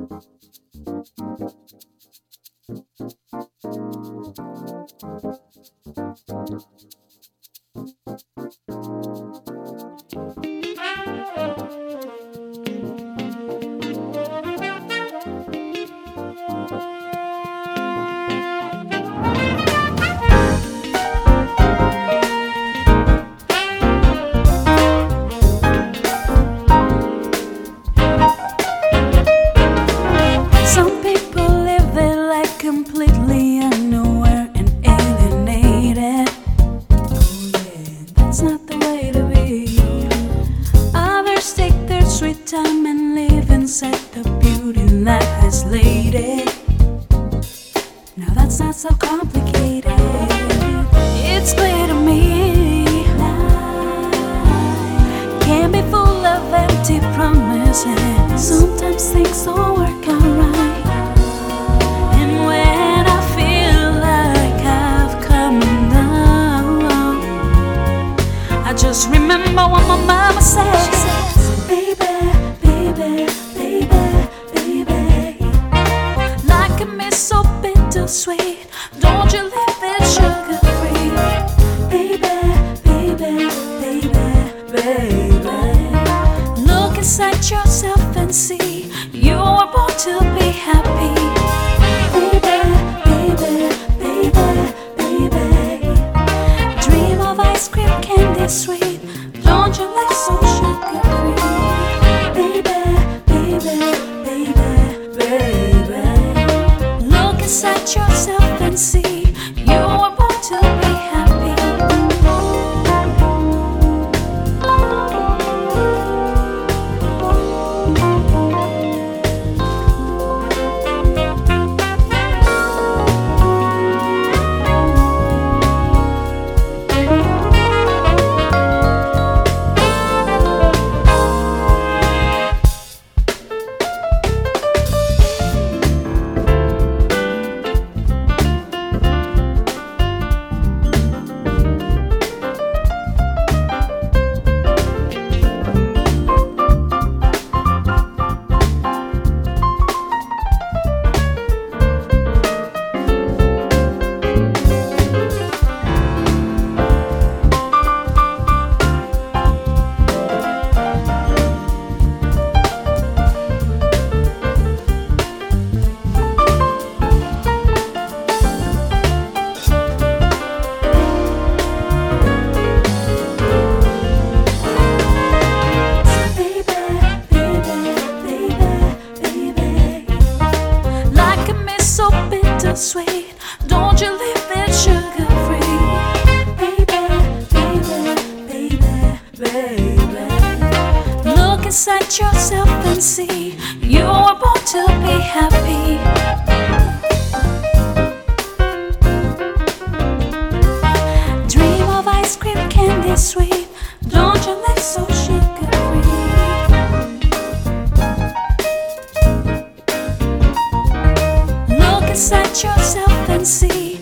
Completely unaware and alienated. Oh yeah, that's not the way to be. Others take their sweet time and live inside the beauty life has laid it. Now that's not so complicated. It's clear to me life can be full of empty promises. Sometimes things don't work out right. Just remember what my mama said. She says, baby, baby, baby, baby, life can be so bittersweet. Don't you leave it sugar free. Baby, baby, baby, baby, look inside yourself and see you were born to be happy. Baby, baby, baby, baby, dream of ice cream, candy, sweet. Don't you like so sugar free? Baby, baby, baby, baby, look inside yourself and see you were born to be happy. Sweet, don't you leave it sugar free. Baby, baby, baby, baby, look inside yourself and see you were born to be happy. Dream of ice cream, candy, sweet. Don't you live so sugar free. Look inside yourself and see